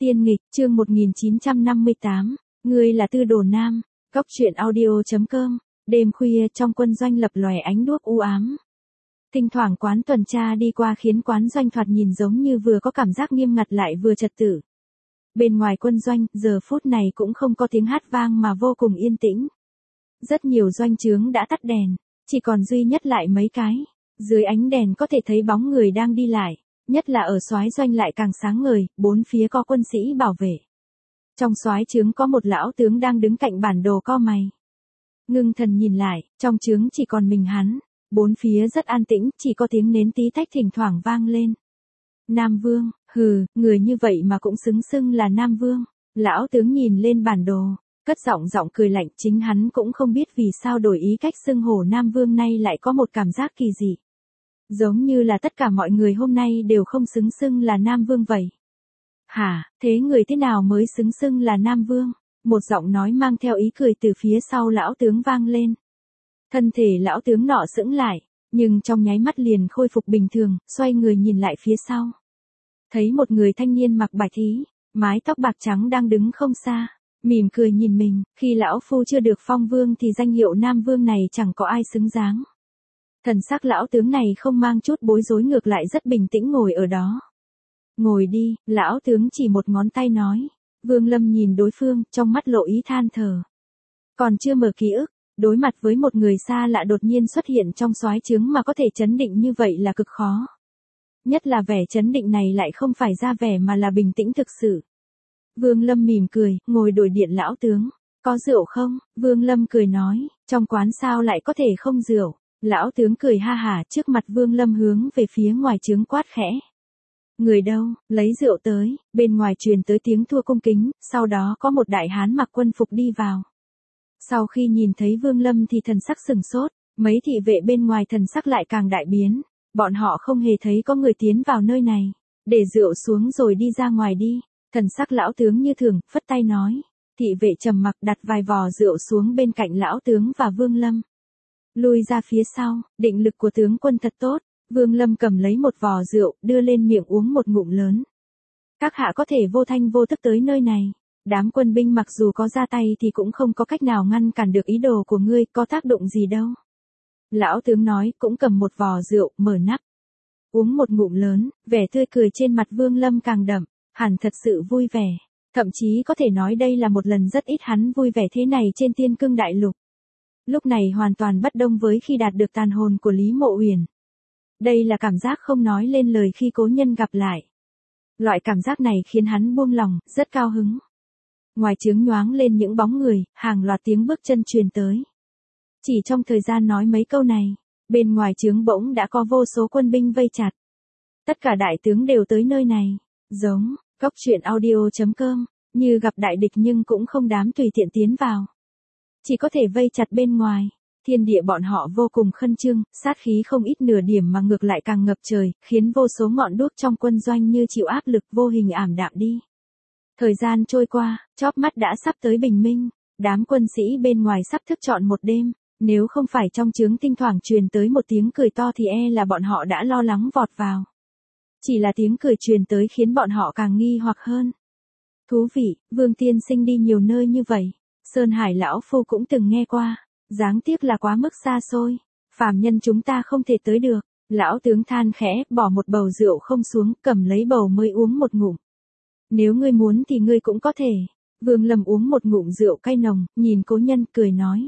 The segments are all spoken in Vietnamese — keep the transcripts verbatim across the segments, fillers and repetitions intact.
Tiên nghịch, chương một nghìn chín trăm năm mươi tám, ngươi là Tư Đồ Nam, Cóc truyện audio.com, đêm khuya trong quân doanh lập lòe ánh đuốc u ám. Thỉnh thoảng quán tuần tra đi qua khiến quán doanh thoạt nhìn giống như vừa có cảm giác nghiêm ngặt lại vừa trật tự. Bên ngoài quân doanh, giờ phút này cũng không có tiếng hát vang mà vô cùng yên tĩnh. Rất nhiều doanh trướng đã tắt đèn, chỉ còn duy nhất lại mấy cái. Dưới ánh đèn có thể thấy bóng người đang đi lại, nhất là ở soái doanh lại càng sáng ngời, bốn phía có quân sĩ bảo vệ. Trong soái trướng có một lão tướng đang đứng cạnh bản đồ co mày. Ngưng thần nhìn lại, trong trướng chỉ còn mình hắn, bốn phía rất an tĩnh, chỉ có tiếng nến tí tách thỉnh thoảng vang lên. Nam Vương, hừ, người như vậy mà cũng xứng xưng là Nam Vương. Lão tướng nhìn lên bản đồ, cất giọng giọng cười lạnh, chính hắn cũng không biết vì sao đổi ý cách xưng hổ Nam Vương nay lại có một cảm giác kỳ dị. Giống như là tất cả mọi người hôm nay đều không xứng xưng là Nam Vương vậy. Hả, thế người thế nào mới xứng xưng là Nam Vương? Một giọng nói mang theo ý cười từ phía sau lão tướng vang lên. Thân thể lão tướng nọ sững lại, nhưng trong nháy mắt liền khôi phục bình thường, xoay người nhìn lại phía sau. Thấy một người thanh niên mặc bạch y, mái tóc bạc trắng đang đứng không xa, mỉm cười nhìn mình, khi lão phu chưa được phong vương thì danh hiệu Nam Vương này chẳng có ai xứng đáng. Thần sắc lão tướng này không mang chút bối rối, ngược lại rất bình tĩnh ngồi ở đó. Ngồi đi, lão tướng chỉ một ngón tay nói. Vương Lâm nhìn đối phương, trong mắt lộ ý than thở. Còn chưa mở ký ức, đối mặt với một người xa lạ đột nhiên xuất hiện trong soái trướng mà có thể chấn định như vậy là cực khó. Nhất là vẻ chấn định này lại không phải ra vẻ mà là bình tĩnh thực sự. Vương Lâm mỉm cười, ngồi đối điện lão tướng. Có rượu không? Vương Lâm cười nói, trong quán sao lại có thể không rượu? Lão tướng cười ha hả, trước mặt Vương Lâm hướng về phía ngoài trướng quát khẽ. Người đâu, lấy rượu tới, bên ngoài truyền tới tiếng thua cung kính, sau đó có một đại hán mặc quân phục đi vào. Sau khi nhìn thấy Vương Lâm thì thần sắc sừng sốt, mấy thị vệ bên ngoài thần sắc lại càng đại biến, bọn họ không hề thấy có người tiến vào nơi này, để rượu xuống rồi đi ra ngoài đi. Thần sắc lão tướng như thường, phất tay nói, thị vệ trầm mặc đặt vài vò rượu xuống bên cạnh lão tướng và Vương Lâm. Lui ra phía sau, định lực của tướng quân thật tốt. Vương Lâm cầm lấy một vò rượu, đưa lên miệng uống một ngụm lớn. Các hạ có thể vô thanh vô tức tới nơi này. Đám quân binh mặc dù có ra tay thì cũng không có cách nào ngăn cản được ý đồ của ngươi, có tác động gì đâu. Lão tướng nói, cũng cầm một vò rượu, mở nắp. Uống một ngụm lớn, vẻ tươi cười trên mặt Vương Lâm càng đậm, hẳn thật sự vui vẻ. Thậm chí có thể nói đây là một lần rất ít hắn vui vẻ thế này trên Tiên Cương Đại Lục. Lúc này hoàn toàn bất đồng với khi đạt được tàn hồn của Lý Mộ Uyển. Đây là cảm giác không nói lên lời khi cố nhân gặp lại. Loại cảm giác này khiến hắn buông lòng, rất cao hứng. Ngoài trướng nhoáng lên những bóng người, hàng loạt tiếng bước chân truyền tới. Chỉ trong thời gian nói mấy câu này, bên ngoài trướng bỗng đã có vô số quân binh vây chặt. Tất cả đại tướng đều tới nơi này, giống, Cóc truyện audio.com, như gặp đại địch nhưng cũng không dám tùy tiện tiến vào. Chỉ có thể vây chặt bên ngoài. Thiên địa bọn họ vô cùng khẩn trương, sát khí không ít nửa điểm mà ngược lại càng ngập trời, khiến vô số ngọn đuốc trong quân doanh như chịu áp lực vô hình ảm đạm đi. Thời gian trôi qua, chóp mắt đã sắp tới bình minh, đám quân sĩ bên ngoài sắp thức trọn một đêm, nếu không phải trong trướng thỉnh thoảng truyền tới một tiếng cười to thì e là bọn họ đã lo lắng vọt vào. Chỉ là tiếng cười truyền tới khiến bọn họ càng nghi hoặc hơn. Thú vị, Vương tiên sinh đi nhiều nơi như vậy, Sơn Hải lão phu cũng từng nghe qua. Đáng tiếc là quá mức xa xôi, phàm nhân chúng ta không thể tới được. Lão tướng than khẽ, bỏ một bầu rượu không xuống, cầm lấy bầu mới uống một ngụm. Nếu ngươi muốn thì ngươi cũng có thể. Vương Lâm uống một ngụm rượu cay nồng, nhìn cố nhân cười nói.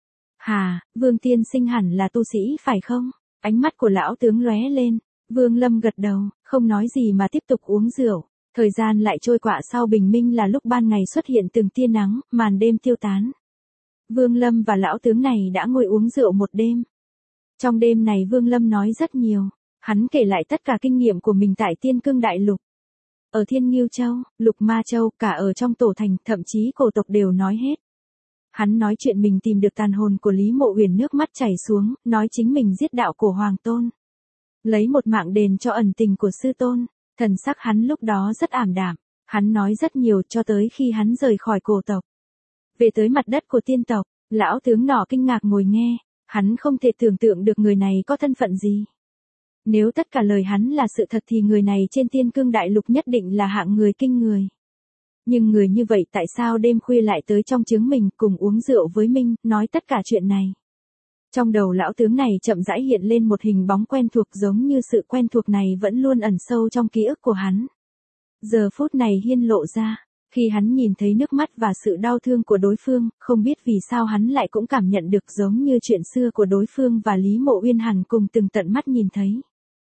Hà, Vương tiên sinh hẳn là tu sĩ phải không? Ánh mắt của lão tướng lóe lên, Vương Lâm gật đầu, không nói gì mà tiếp tục uống rượu. Thời gian lại trôi qua, sau bình minh là lúc ban ngày xuất hiện từng tia nắng, màn đêm tiêu tán. Vương Lâm và lão tướng này đã ngồi uống rượu một đêm. Trong đêm này Vương Lâm nói rất nhiều, hắn kể lại tất cả kinh nghiệm của mình tại Tiên Cương Đại Lục. Ở Thiên Ngưu Châu, Lục Ma Châu, cả ở trong tổ thành, thậm chí cổ tộc đều nói hết. Hắn nói chuyện mình tìm được tàn hồn của Lý Mộ Uyển, nước mắt chảy xuống, nói chính mình giết đạo của Hoàng Tôn. Lấy một mạng đền cho ẩn tình của Sư Tôn, thần sắc hắn lúc đó rất ảm đạm, hắn nói rất nhiều cho tới khi hắn rời khỏi cổ tộc. Về tới mặt đất của tiên tộc, lão tướng nọ kinh ngạc ngồi nghe, hắn không thể tưởng tượng được người này có thân phận gì. Nếu tất cả lời hắn là sự thật thì người này trên Tiên Cương Đại Lục nhất định là hạng người kinh người. Nhưng người như vậy tại sao đêm khuya lại tới trong trướng mình cùng uống rượu với Minh, nói tất cả chuyện này. Trong đầu lão tướng này chậm rãi hiện lên một hình bóng quen thuộc giống như sự quen thuộc này vẫn luôn ẩn sâu trong ký ức của hắn. Giờ phút này hiên lộ ra, khi hắn nhìn thấy nước mắt và sự đau thương của đối phương, không biết vì sao hắn lại cũng cảm nhận được giống như chuyện xưa của đối phương và Lý Mộ Uyên hẳn cùng từng tận mắt nhìn thấy.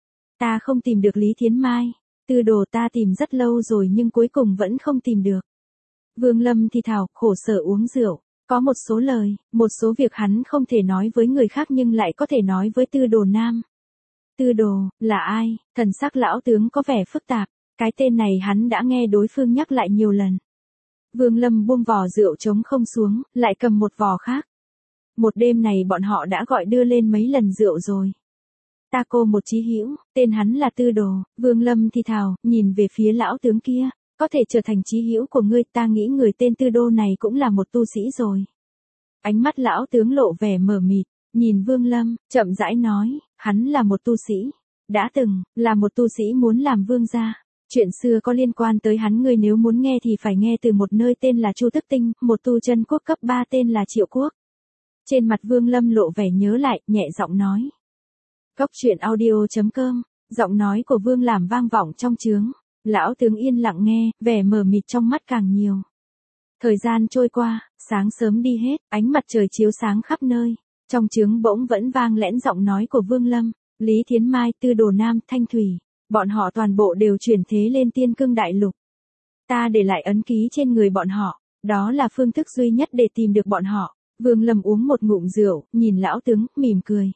Ta không tìm được Lý Thiến Mai, Tư Đồ ta tìm rất lâu rồi nhưng cuối cùng vẫn không tìm được. Vương Lâm thì thào, khổ sở uống rượu, có một số lời, một số việc hắn không thể nói với người khác nhưng lại có thể nói với Tư Đồ Nam. Tư Đồ, là ai? Thần sắc lão tướng có vẻ phức tạp, cái tên này hắn đã nghe đối phương nhắc lại nhiều lần. Vương Lâm buông vò rượu trống không xuống, lại cầm một vò khác. Một đêm này bọn họ đã gọi đưa lên mấy lần rượu rồi. Ta cô một chí hữu, tên hắn là Tư Đồ. Vương Lâm thì thào, nhìn về phía lão tướng kia, có thể trở thành chí hữu của ngươi, ta nghĩ người tên Tư Đô này cũng là một tu sĩ rồi. Ánh mắt lão tướng lộ vẻ mờ mịt, nhìn Vương Lâm, chậm rãi nói, hắn là một tu sĩ, đã từng là một tu sĩ muốn làm vương gia. Chuyện xưa có liên quan tới hắn, ngươi nếu muốn nghe thì phải nghe từ một nơi tên là Chu Tức Tinh, một tu chân quốc cấp ba tên là Triệu Quốc. Trên mặt Vương Lâm lộ vẻ nhớ lại, nhẹ giọng nói. Cốc truyện audio chấm com, giọng nói của Vương Làm vang vọng trong trướng. Lão tướng yên lặng nghe, vẻ mờ mịt trong mắt càng nhiều. Thời gian trôi qua, sáng sớm đi hết, ánh mặt trời chiếu sáng khắp nơi. Trong trướng bỗng vẫn vang lẽn giọng nói của Vương Lâm, Lý Thiến Mai, Tư Đồ Nam, Thanh Thủy. Bọn họ toàn bộ đều chuyển thế lên Tiên Cương Đại Lục. Ta để lại ấn ký trên người bọn họ, đó là phương thức duy nhất để tìm được bọn họ. Vương Lâm uống một ngụm rượu, nhìn lão tướng, mỉm cười.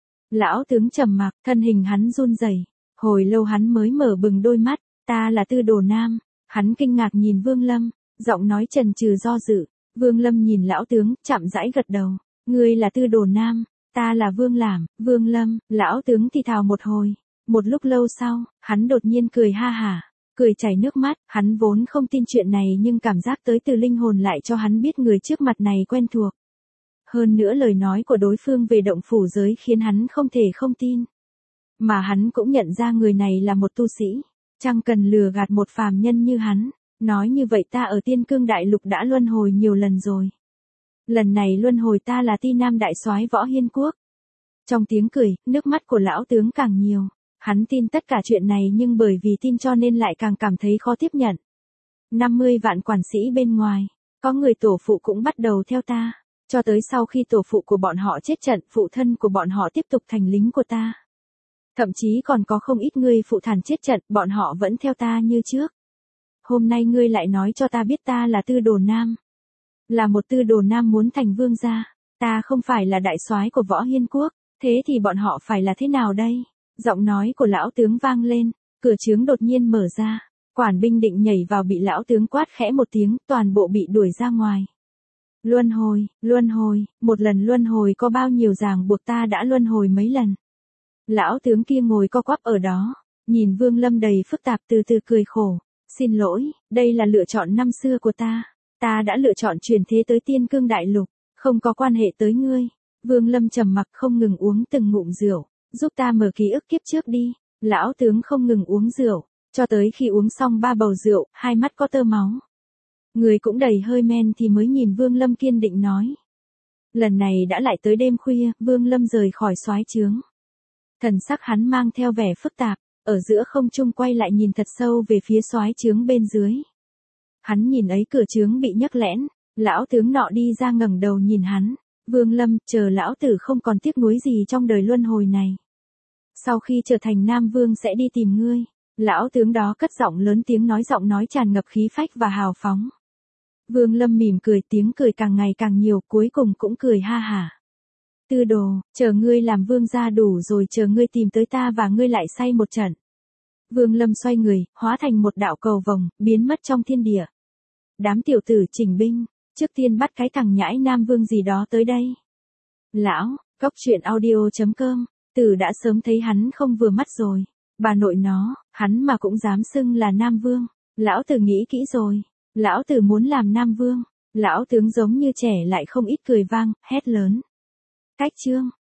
Lão tướng trầm mặc, thân hình hắn run rẩy. Hồi lâu hắn mới mở bừng đôi mắt, ta là Tư Đồ Nam. Hắn kinh ngạc nhìn Vương Lâm, giọng nói chần chừ do dự. Vương Lâm nhìn lão tướng, chậm rãi gật đầu. Ngươi là Tư Đồ Nam, ta là Vương Làm. Vương Lâm, lão tướng thì thào một hồi. Một lúc lâu sau, hắn đột nhiên cười ha hả, cười chảy nước mắt, hắn vốn không tin chuyện này nhưng cảm giác tới từ linh hồn lại cho hắn biết người trước mặt này quen thuộc. Hơn nữa lời nói của đối phương về động phủ giới khiến hắn không thể không tin. Mà hắn cũng nhận ra người này là một tu sĩ, chẳng cần lừa gạt một phàm nhân như hắn. Nói như vậy ta ở Tiên Cương Đại Lục đã luân hồi nhiều lần rồi. Lần này luân hồi ta là Ti Nam Đại Soái Võ Hiên Quốc. Trong tiếng cười, nước mắt của lão tướng càng nhiều. Hắn tin tất cả chuyện này nhưng bởi vì tin cho nên lại càng cảm thấy khó tiếp nhận. năm mươi vạn quản sĩ bên ngoài, có người tổ phụ cũng bắt đầu theo ta. Cho tới sau khi tổ phụ của bọn họ chết trận, phụ thân của bọn họ tiếp tục thành lính của ta. Thậm chí còn có không ít người phụ thản chết trận, bọn họ vẫn theo ta như trước. Hôm nay ngươi lại nói cho ta biết ta là Tư Đồ Nam. Là một Tư Đồ Nam muốn thành vương gia. Ta không phải là đại soái của Võ Hiên Quốc. Thế thì bọn họ phải là thế nào đây? Giọng nói của lão tướng vang lên, cửa trướng đột nhiên mở ra, quản binh định nhảy vào bị lão tướng quát khẽ một tiếng, toàn bộ bị đuổi ra ngoài. Luân hồi, luân hồi, một lần luân hồi có bao nhiêu ràng buộc, ta đã luân hồi mấy lần. Lão tướng kia ngồi co quắp ở đó, nhìn Vương Lâm đầy phức tạp từ từ cười khổ. Xin lỗi, đây là lựa chọn năm xưa của ta. Ta đã lựa chọn chuyển thế tới Tiên Cương Đại Lục, không có quan hệ tới ngươi. Vương Lâm trầm mặc không ngừng uống từng ngụm rượu. Giúp ta mở ký ức kiếp trước đi. Lão tướng không ngừng uống rượu, cho tới khi uống xong ba bầu rượu, hai mắt có tơ máu. Người cũng đầy hơi men thì mới nhìn Vương Lâm kiên định nói. Lần này đã lại tới đêm khuya, Vương Lâm rời khỏi soái trướng. Thần sắc hắn mang theo vẻ phức tạp, ở giữa không trung quay lại nhìn thật sâu về phía soái trướng bên dưới. Hắn nhìn ấy cửa trướng bị nhấc lẽn, lão tướng nọ đi ra ngẩng đầu nhìn hắn. Vương Lâm, chờ lão tử không còn tiếc nuối gì trong đời luân hồi này. Sau khi trở thành Nam Vương sẽ đi tìm ngươi. Lão tướng đó cất giọng lớn tiếng nói, giọng nói tràn ngập khí phách và hào phóng. Vương Lâm mỉm cười, tiếng cười càng ngày càng nhiều, cuối cùng cũng cười ha hả. Tư Đồ, chờ ngươi làm vương gia đủ rồi, chờ ngươi tìm tới ta và ngươi lại say một trận. Vương Lâm xoay người, hóa thành một đạo cầu vồng, biến mất trong thiên địa. Đám tiểu tử chỉnh binh, trước tiên bắt cái thằng nhãi Nam Vương gì đó tới đây. Lão, cốc truyện audio chấm com, Tử đã sớm thấy hắn không vừa mắt rồi. Bà nội nó, hắn mà cũng dám xưng là Nam Vương. Lão Tử nghĩ kỹ rồi. Lão Tử muốn làm Nam Vương. Lão tướng giống như trẻ lại không ít cười vang, hét lớn. Cách chương.